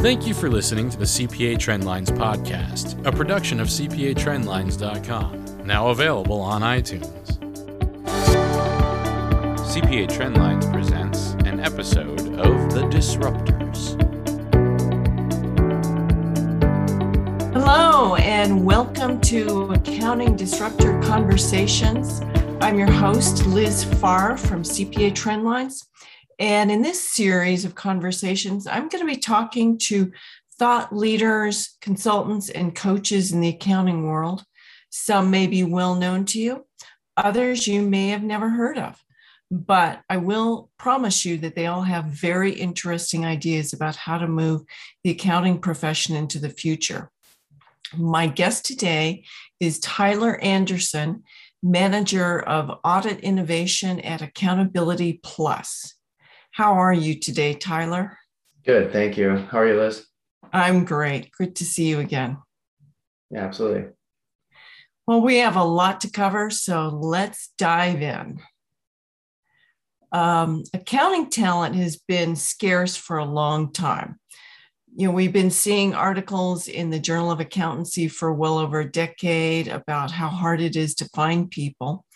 Thank you for listening to the CPA Trendlines podcast, a production of CPATrendlines.com, now available on iTunes. CPA Trendlines presents an episode of The Disruptors. Hello, and welcome to Accounting Disruptor Conversations. I'm your host, Liz Farr from CPA Trendlines. And in this series of conversations, I'm going to be talking to thought leaders, consultants, and coaches in the accounting world. Some may be well known to you, others you may have never heard of. But I will promise you that they all have very interesting ideas about how to move the accounting profession into the future. My guest today is Tyler Anderson, Manager of Audit Innovation at Accountability Plus. How are you today, Tyler? Good, thank you. How are you, Liz? I'm great. Good to see you again. Yeah, absolutely. Well, we have a lot to cover, so let's dive in. Accounting talent has been scarce for a long time. We've been seeing articles in the Journal of Accountancy for well over a decade about how hard it is to find people.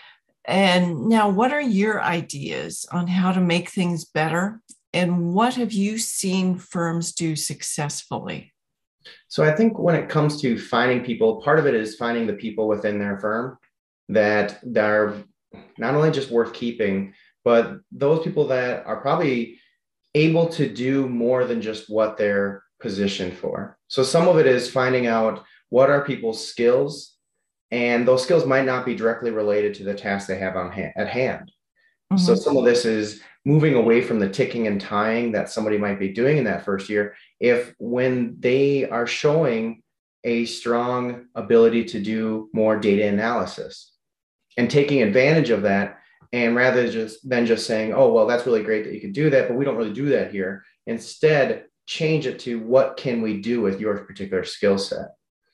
And now, what are your ideas on how to make things better? And what have you seen firms do successfully? So I think when it comes to finding people, part of it is finding the people within their firm that are not only just worth keeping, but those people that are probably able to do more than just what they're positioned for. So some of it is finding out what are people's skills, and those skills might not be directly related to the task they have at hand. Mm-hmm. So some of this is moving away from the ticking and tying that somebody might be doing in that first year. If when they are showing a strong ability to do more data analysis and taking advantage of that, and rather than just saying, oh, well, that's really great that you can do that, but we don't really do that here. Instead, change it to what can we do with your particular skill set?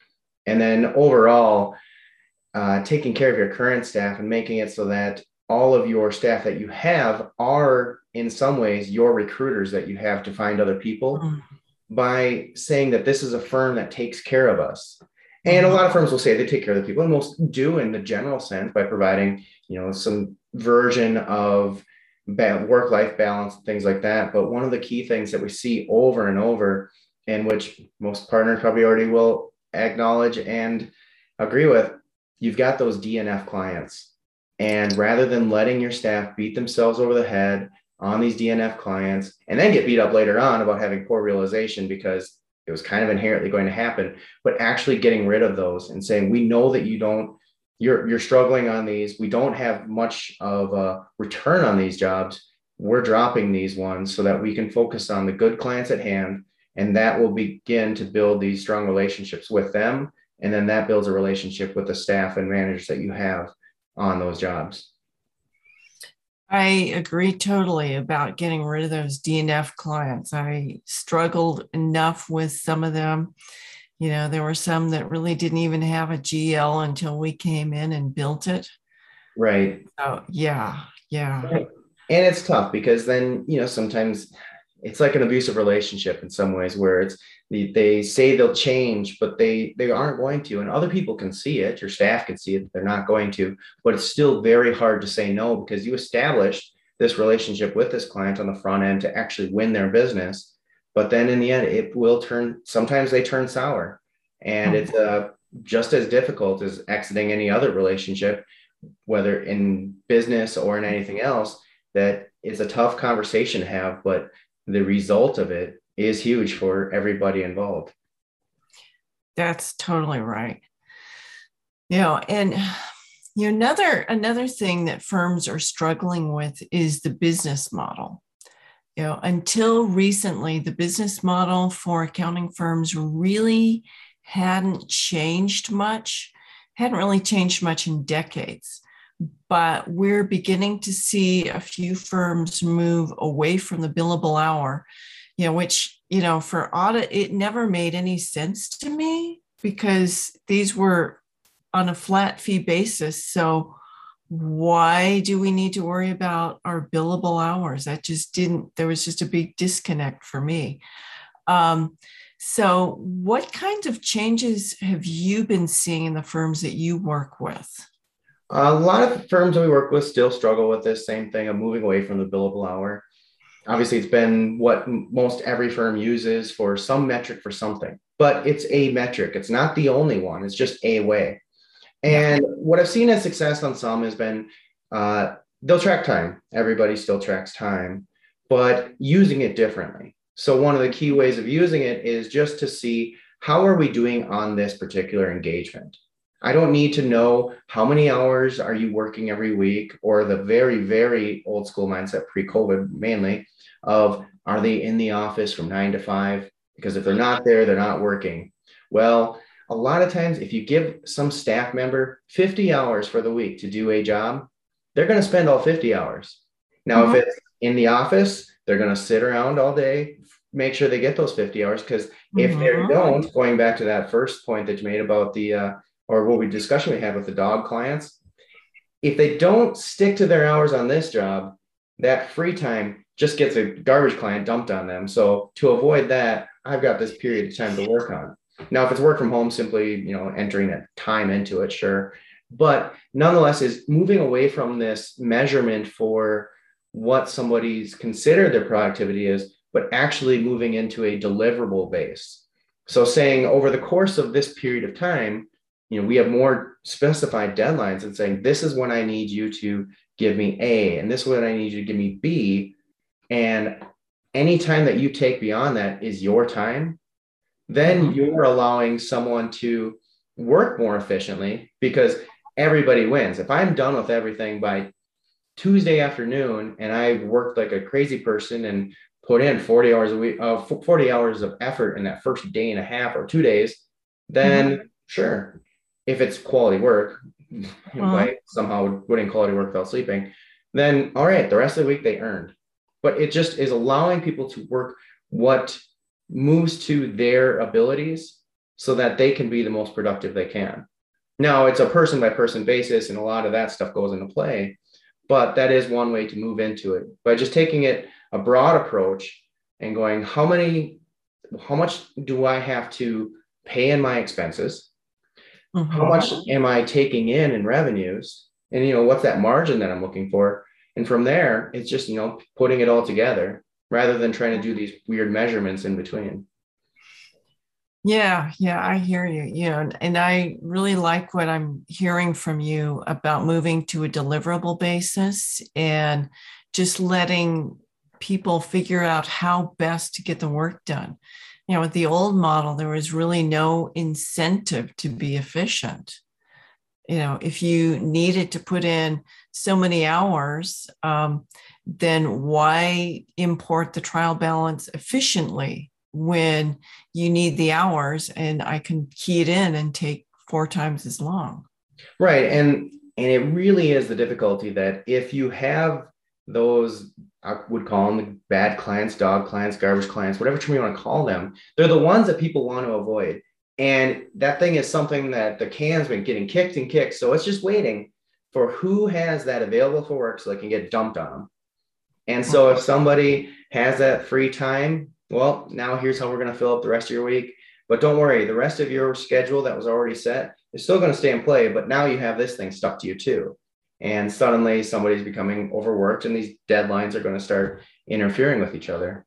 And then overall, taking care of your current staff and making it so that all of your staff that you have are in some ways your recruiters that you have to find other people by saying that this is a firm that takes care of us. And a lot of firms will say they take care of the people, and most do in the general sense by providing, some version of work-life balance, things like that. But one of the key things that we see over and over, and which most partners probably already will acknowledge and agree with, you've got those DNF clients. And rather than letting your staff beat themselves over the head on these DNF clients and then get beat up later on about having poor realization because it was kind of inherently going to happen, but actually getting rid of those and saying, we know that you're struggling on these. We don't have much of a return on these jobs. We're dropping these ones so that we can focus on the good clients at hand. And that will begin to build these strong relationships with them. And then that builds a relationship with the staff and managers that you have on those jobs. I agree totally about getting rid of those DNF clients. I struggled enough with some of them. There were some that really didn't even have a GL until we came in and built it. Right. Oh, yeah. Right. And it's tough because then, sometimes it's like an abusive relationship in some ways where they say they'll change, but they aren't going to. And other people can see it. Your staff can see it. They're not going to, but it's still very hard to say no because you established this relationship with this client on the front end to actually win their business. But then in the end, it will sometimes they turn sour, and it's just as difficult as exiting any other relationship, whether in business or in anything else. That is a tough conversation to have, but the result of it is huge for everybody involved. That's totally right. And another thing that firms are struggling with is the business model. Until recently, the business model for accounting firms really hadn't really changed much in decades. But we're beginning to see a few firms move away from the billable hour, which, for audit, it never made any sense to me because these were on a flat fee basis. So why do we need to worry about our billable hours? There was just a big disconnect for me. So what kinds of changes have you been seeing in the firms that you work with? A lot of firms that we work with still struggle with this same thing of moving away from the billable hour. Obviously, it's been what most every firm uses for some metric for something, but it's a metric. It's not the only one. It's just a way. And what I've seen as success on some has been they'll track time. Everybody still tracks time, but using it differently. So one of the key ways of using it is just to see how are we doing on this particular engagement. I don't need to know how many hours are you working every week, or the very, very old school mindset pre-COVID mainly of are they in the office from 9 to 5? Because if they're not there, they're not working. Well, a lot of times if you give some staff member 50 hours for the week to do a job, they're going to spend all 50 hours. Now, if it's in the office, they're going to sit around all day, make sure they get those 50 hours. Because if they don't, going back to that first point that you made about the or what we discussion we had with the dog clients, if they don't stick to their hours on this job, that free time just gets a garbage client dumped on them. So to avoid that, I've got this period of time to work on. Now, if it's work from home, simply, entering that time into it, sure. But nonetheless, is moving away from this measurement for what somebody's considered their productivity is, but actually moving into a deliverable base. So saying over the course of this period of time, we have more specified deadlines and saying, this is when I need you to give me A, and this is when I need you to give me B. And any time that you take beyond that is your time, then you're allowing someone to work more efficiently because everybody wins. If I'm done with everything by Tuesday afternoon and I've worked like a crazy person and put in 40 hours a week, 40 hours of effort in that first day and a half or 2 days, then sure. If it's quality work, by somehow putting quality work without sleeping, then all right, the rest of the week they earned. But it just is allowing people to work what moves to their abilities so that they can be the most productive they can. Now, it's a person by person basis, and a lot of that stuff goes into play, but that is one way to move into it by just taking it a broad approach and going, how much do I have to pay in my expenses? How much am I taking in revenues? And, what's that margin that I'm looking for? And from there, it's just, putting it all together rather than trying to do these weird measurements in between. Yeah, I hear you. And I really like what I'm hearing from you about moving to a deliverable basis and just letting people figure out how best to get the work done. With the old model, there was really no incentive to be efficient. If you needed to put in so many hours, then why import the trial balance efficiently when you need the hours and I can key it in and take 4 times as long? Right. And it really is the difficulty that if you have those, I would call them the bad clients, dog clients, garbage clients, whatever term you want to call them, they're the ones that people want to avoid. And that thing is something that the can's been getting kicked and kicked. So it's just waiting for who has that available for work so they can get dumped on them. And so if somebody has that free time, well, now here's how we're going to fill up the rest of your week. But don't worry, the rest of your schedule that was already set is still going to stay in play. But now you have this thing stuck to you too. And suddenly somebody's becoming overworked and these deadlines are going to start interfering with each other.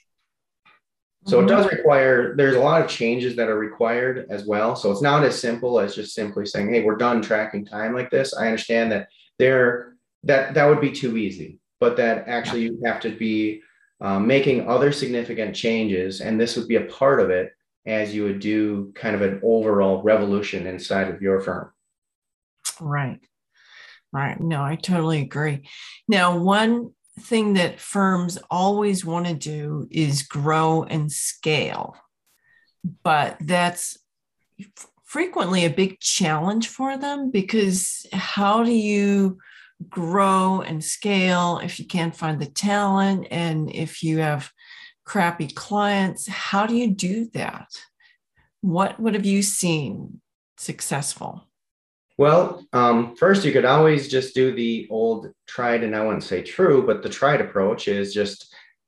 So it does require, there's a lot of changes that are required as well. So it's not as simple as just simply saying, hey, we're done tracking time like this. I understand that that would be too easy, but that actually you have to be making other significant changes. And this would be a part of it as you would do kind of an overall revolution inside of your firm. Right. No, I totally agree. Now, one thing that firms always want to do is grow and scale, but that's frequently a big challenge for them because how do you grow and scale if you can't find the talent and if you have crappy clients? How do you do that? What have you seen successful? Well, first, you could always just do the old tried, and I wouldn't say true, but the tried approach is just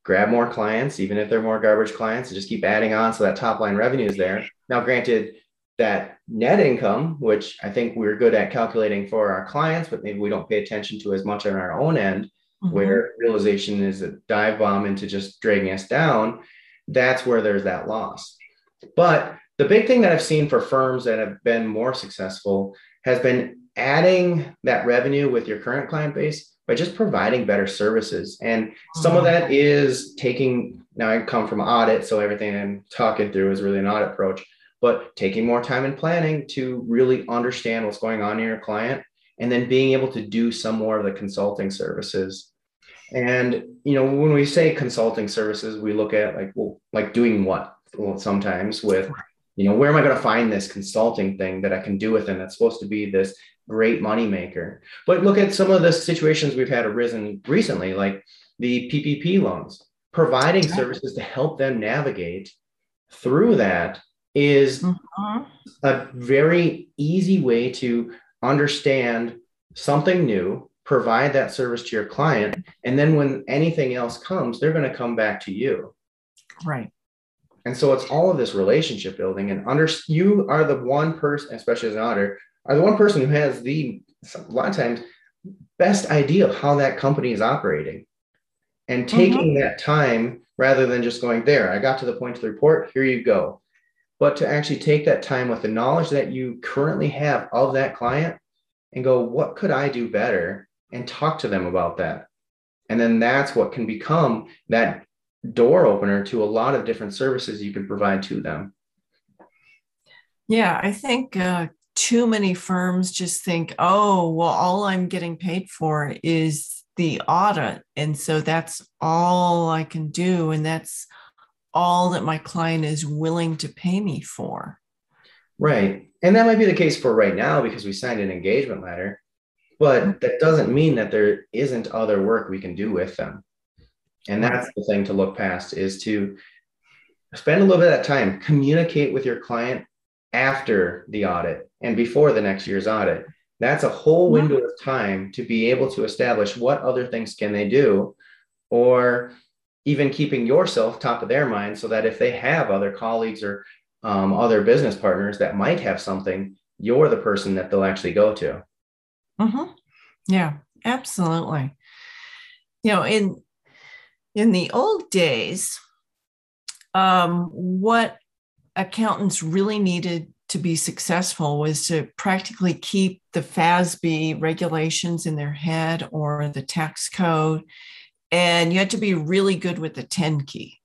grab more clients, even if they're more garbage clients, and just keep adding on so that top line revenue is there. Now, granted, that net income, which I think we're good at calculating for our clients, but maybe we don't pay attention to as much on our own end, where realization is a dive bomb into just dragging us down, that's where there's that loss. But the big thing that I've seen for firms that have been more successful has been adding that revenue with your current client base by just providing better services. And some of that is taking, now I come from audit, so everything I'm talking through is really an audit approach, but taking more time and planning to really understand what's going on in your client, and then being able to do some more of the consulting services. And, when we say consulting services, we look at like doing what? Well, sometimes with, where am I going to find this consulting thing that I can do with them that's supposed to be this great moneymaker? But look at some of the situations we've had arisen recently, like the PPP loans, providing services to help them navigate through that is a very easy way to understand something new, provide that service to your client. And then when anything else comes, they're going to come back to you. Right. And so it's all of this relationship building, and you are the one person, especially as an auditor, are the one person who has a lot of times, best idea of how that company is operating, and taking that time rather than just going there. I got to the point of the report, here you go. But to actually take that time with the knowledge that you currently have of that client and go, what could I do better? And talk to them about that. And then that's what can become that door opener to a lot of different services you can provide to them. Yeah, I think too many firms just think, oh, well, all I'm getting paid for is the audit. And so that's all I can do. And that's all that my client is willing to pay me for. Right. And that might be the case for right now because we signed an engagement letter, but that doesn't mean that there isn't other work we can do with them. And that's the thing to look past, is to spend a little bit of that time, communicate with your client after the audit and before the next year's audit. That's a whole window of time to be able to establish what other things can they do, or even keeping yourself top of their mind so that if they have other colleagues or other business partners that might have something, you're the person that they'll actually go to. Yeah, absolutely. In the old days, what accountants really needed to be successful was to practically keep the FASB regulations in their head, or the tax code, and you had to be really good with the 10 key.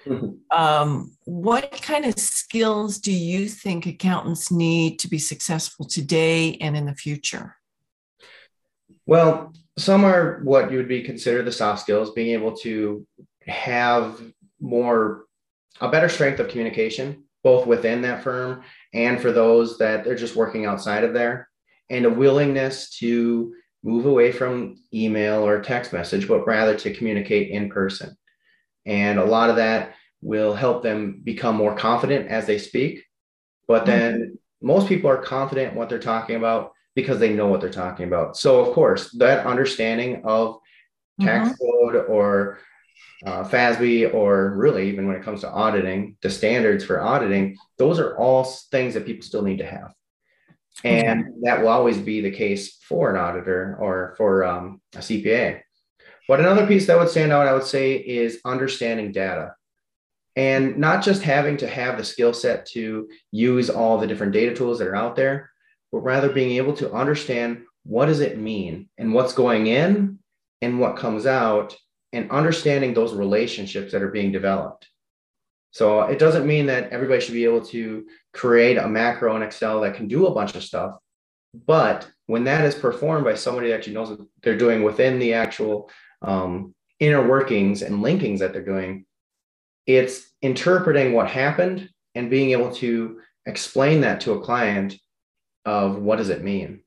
What kind of skills do you think accountants need to be successful today and in the future? Well, some are what you would be considered the soft skills, being able to have a better strength of communication, both within that firm and for those that they're just working outside of there, and a willingness to move away from email or text message, but rather to communicate in person. And a lot of that will help them become more confident as they speak. But then most people are confident in what they're talking about because they know what they're talking about. So of course, that understanding of tax code or FASB, or really even when it comes to auditing, the standards for auditing, those are all things that people still need to have. And that will always be the case for an auditor or for a CPA. But another piece that would stand out, I would say, is understanding data. And not just having to have the skill set to use all the different data tools that are out there, but rather being able to understand what does it mean and what's going in and what comes out, and understanding those relationships that are being developed. So it doesn't mean that everybody should be able to create a macro in Excel that can do a bunch of stuff. But when that is performed by somebody that actually knows what they're doing within the actual inner workings and linkings that they're doing, it's interpreting what happened and being able to explain that to a client of what does it mean.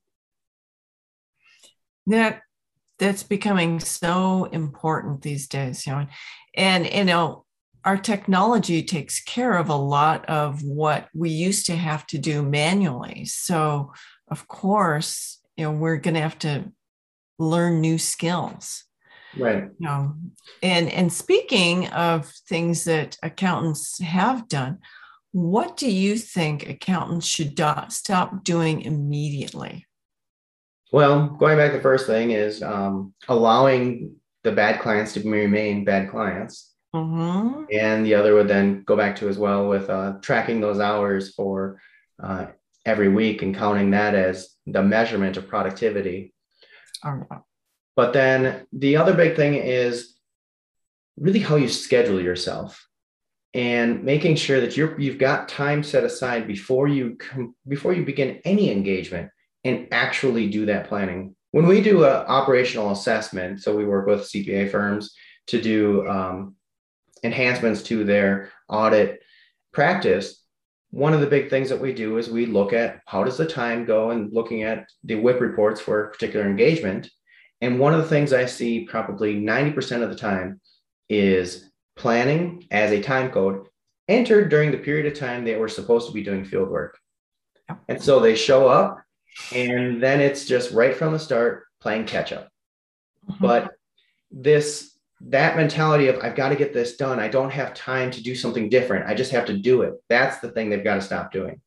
That's becoming so important these days, and our technology takes care of a lot of what we used to have to do manually. So of course, we're going to have to learn new skills. Right. No. And speaking of things that accountants have done, what do you think accountants should stop doing immediately? Well, going back, the first thing is allowing the bad clients to remain bad clients. Mm-hmm. And the other would then go back to as well with tracking those hours for uh, every week and counting that as the measurement of productivity. All right. But then the other big thing is really how you schedule yourself and making sure that you've got time set aside before you begin any engagement and actually do that planning. When we do an operational assessment, so we work with CPA firms to do enhancements to their audit practice. One of the big things that we do is we look at how does the time go and looking at the WIP reports for a particular engagement. And one of the things I see probably 90% of the time is planning as a time code entered during the period of time they were supposed to be doing field work. And so they show up and then it's just right from the start playing catch up. Mm-hmm. But that mentality of I've got to get this done. I don't have time to do something different. I just have to do it. That's the thing they've got to stop doing.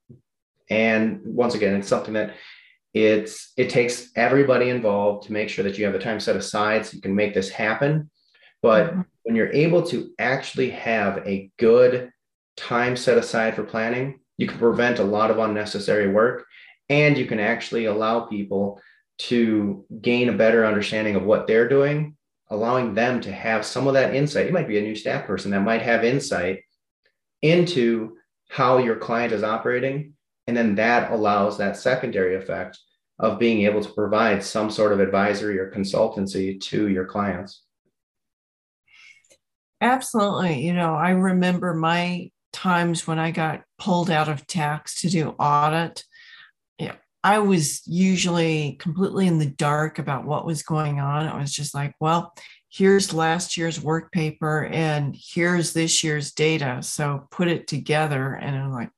And once again, it's something that it takes everybody involved to make sure that you have the time set aside so you can make this happen. But when you're able to actually have a good time set aside for planning, you can prevent a lot of unnecessary work, and you can actually allow people to gain a better understanding of what they're doing, allowing them to have some of that insight. It might be a new staff person that might have insight into how your client is operating. And then that allows that secondary effect of being able to provide some sort of advisory or consultancy to your clients. Absolutely. I remember my times when I got pulled out of tax to do audit. I was usually completely in the dark about what was going on. I was just like, well, here's last year's work paper and here's this year's data. So put it together. And I'm like,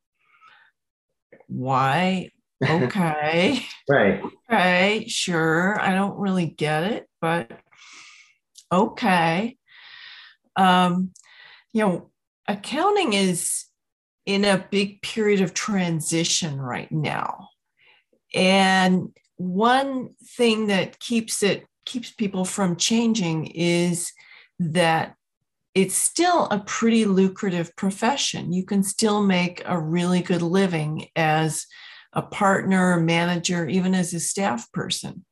why? Okay. Right. Okay, sure. I don't really get it, but okay. Accounting is in a big period of transition right now. And one thing that keeps people from changing is that it's still a pretty lucrative profession. You can still make a really good living as a partner, manager, even as a staff person.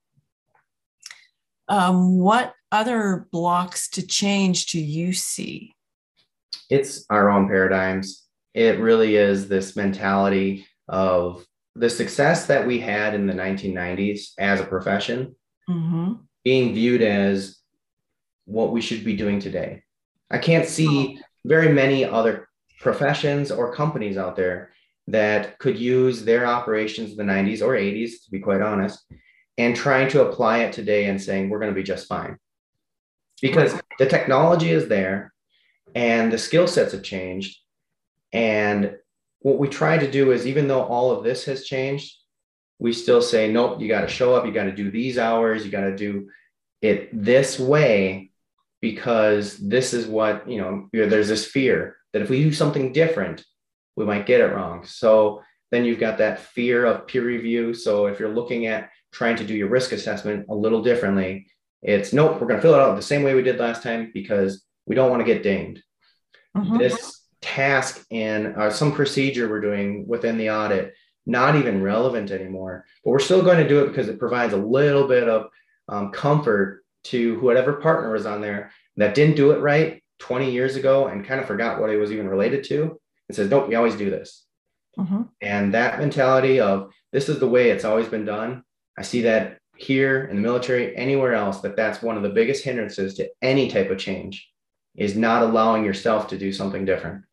What other blocks to change do you see? It's our own paradigms. It really is this mentality of the success that we had in the 1990s as a profession being viewed as what we should be doing today. I can't see very many other professions or companies out there that could use their operations in the 90s or 80s, to be quite honest, and trying to apply it today and saying, we're going to be just fine. Because the technology is there and the skill sets have changed. And what we try to do is, even though all of this has changed, we still say, nope, you got to show up, you got to do these hours, you got to do it this way, because this is what, there's this fear that if we do something different, we might get it wrong. So then you've got that fear of peer review. So if you're looking at trying to do your risk assessment a little differently, it's nope, we're going to fill it out the same way we did last time because we don't want to get dinged. This task and some procedure we're doing within the audit, not even relevant anymore, but we're still going to do it because it provides a little bit of comfort to whatever partner was on there that didn't do it right 20 years ago and kind of forgot what it was even related to, and says, nope, we always do this. And that mentality of this is the way it's always been done. I see that here in the military, anywhere else, that's one of the biggest hindrances to any type of change, is not allowing yourself to do something different.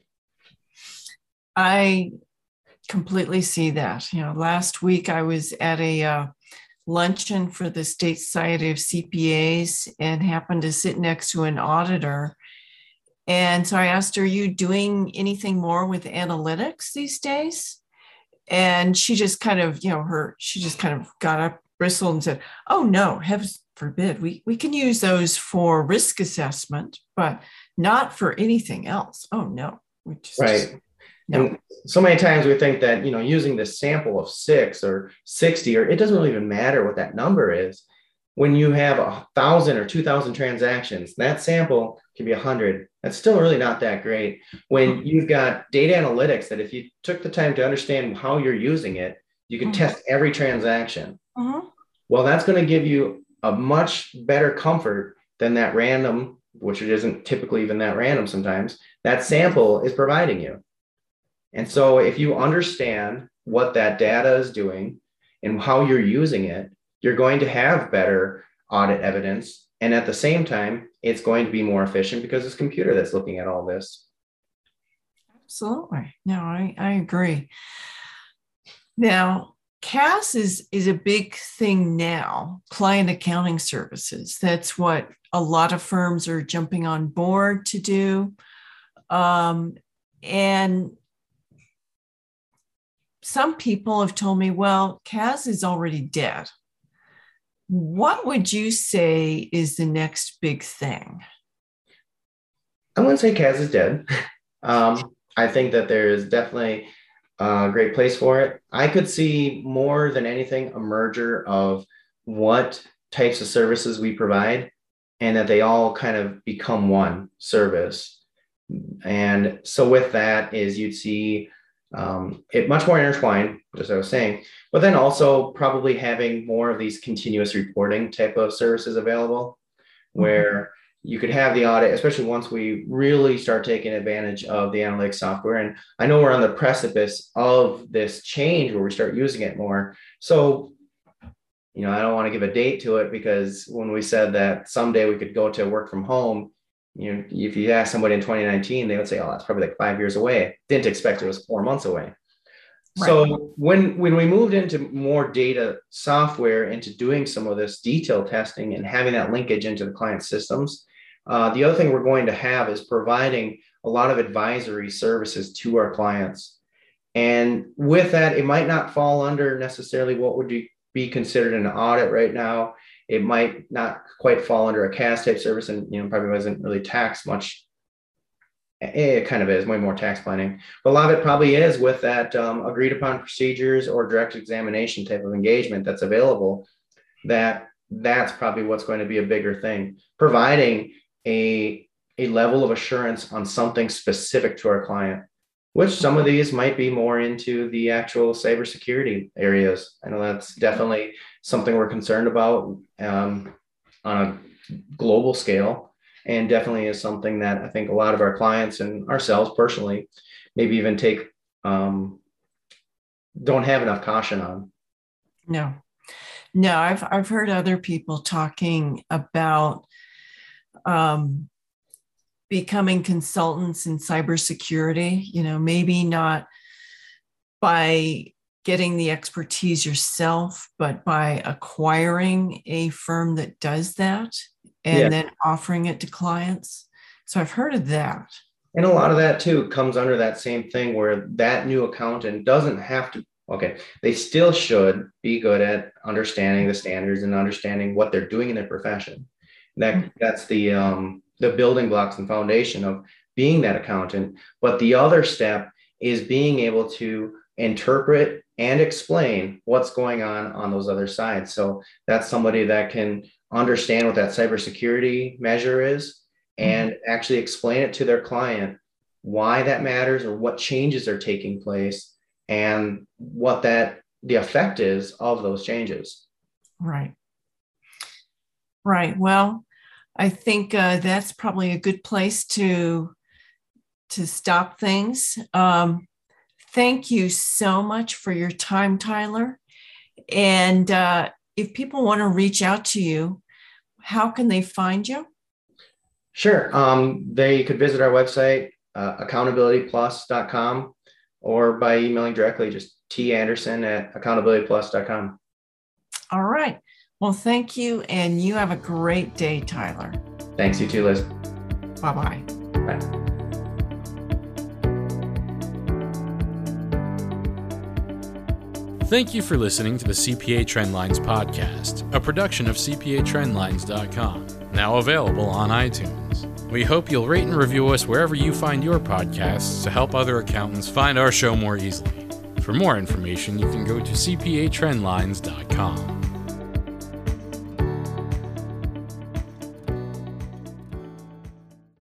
I completely see that. Last week I was at a luncheon for the State Society of CPAs and happened to sit next to an auditor. And so I asked her, are you doing anything more with analytics these days? And she just kind of, she just kind of got up bristled and said, "Oh no, heaven forbid, we can use those for risk assessment, but not for anything else. Oh no, we just no." And so many times we think that, using this sample of 6 or 60, or it doesn't really even matter what that number is. When you have 1,000 or 2,000 transactions, that sample can be 100. That's still really not that great. When you've got data analytics that if you took the time to understand how you're using it, you can test every transaction. Well, that's going to give you a much better comfort than that random, which it isn't typically even that random sometimes, that sample is providing you. And so if you understand what that data is doing and how you're using it, you're going to have better audit evidence. And at the same time, it's going to be more efficient because it's a computer that's looking at all this. Absolutely. No, I agree. Now, CAS is a big thing now, client accounting services. That's what a lot of firms are jumping on board to do. And some people have told me, well, CAS is already dead. What would you say is the next big thing? I wouldn't say CAS is dead. I think that there is definitely a great place for it. I could see more than anything a merger of what types of services we provide and that they all kind of become one service. And so with that is you'd see it much more intertwined, as I was saying, but then also probably having more of these continuous reporting type of services available where you could have the audit, especially once we really start taking advantage of the analytics software. And I know we're on the precipice of this change where we start using it more. So, I don't want to give a date to it because when we said that someday we could go to work from home, if you ask somebody in 2019, they would say, "Oh, that's probably like 5 years away." Didn't expect it was 4 months away. Right. So when we moved into more data software, into doing some of this detailed testing and having that linkage into the client systems, the other thing we're going to have is providing a lot of advisory services to our clients. And with that, it might not fall under necessarily what would be considered an audit right now. It might not quite fall under a CAS type service and, probably wasn't really taxed much. It kind of is way more tax planning, but a lot of it probably is with that agreed upon procedures or direct examination type of engagement that's available. That's probably what's going to be a bigger thing, providing a level of assurance on something specific to our client, which some of these might be more into the actual cybersecurity areas. I know that's definitely something we're concerned about on a global scale, and definitely is something that I think a lot of our clients and ourselves personally maybe even don't have enough caution on. No, I've heard other people talking about becoming consultants in cybersecurity, maybe not by getting the expertise yourself, but by acquiring a firm that does that and then offering it to clients. So I've heard of that. And a lot of that too comes under that same thing where that new accountant doesn't have to, they still should be good at understanding the standards and understanding what they're doing in their profession. That's the building blocks and foundation of being that accountant. But the other step is being able to interpret and explain what's going on those other sides. So that's somebody that can understand what that cybersecurity measure is and actually explain it to their client, why that matters or what changes are taking place and what the effect is of those changes. Right. Well, I think that's probably a good place to stop things. Thank you so much for your time, Tyler. And if people want to reach out to you, how can they find you? Sure. They could visit our website, accountabilityplus.com, or by emailing directly, just tanderson@accountabilityplus.com. All right. Well, thank you. And you have a great day, Tyler. Thanks. You too, Liz. Bye-bye. Bye. Thank you for listening to the CPA Trendlines podcast, a production of CPATrendlines.com, now available on iTunes. We hope you'll rate and review us wherever you find your podcasts to help other accountants find our show more easily. For more information, you can go to CPATrendlines.com.